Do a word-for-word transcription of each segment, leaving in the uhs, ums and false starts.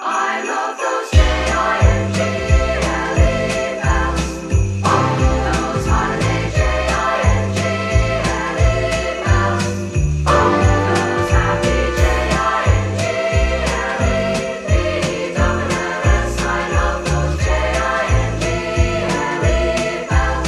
I love those J I N G L E bells. All those holiday J I N G L E bells. All those happy J I N G L E B double L S. I love those J I N G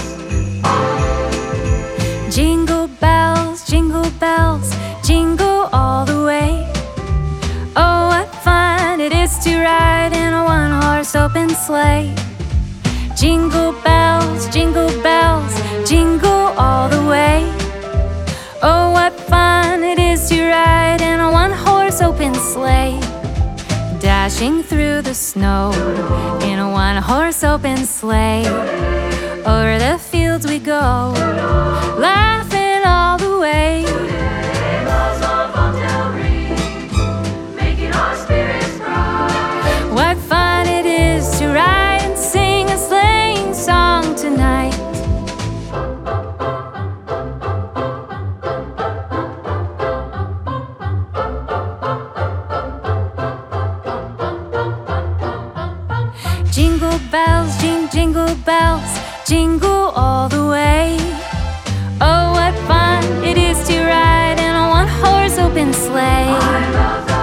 L E bells. Jingle bells, jingle bells, jingle all the way. Oh, what fun it is to ride in a one-horse open sleigh. Jingle bells, jingle bells, jingle all the way. Oh, what fun it is to ride in a one-horse open sleigh. Dashing through the snow in a one-horse open sleigh. Over the fields we go, laughing all the way. Bells of Monterey, making our spirits bright. What fun it is to ride and sing a sleighing song tonight. Jingle bells, jing, jingle bells, jingle all the way. Oh, what fun it is to ride in a one-horse open sleigh. I love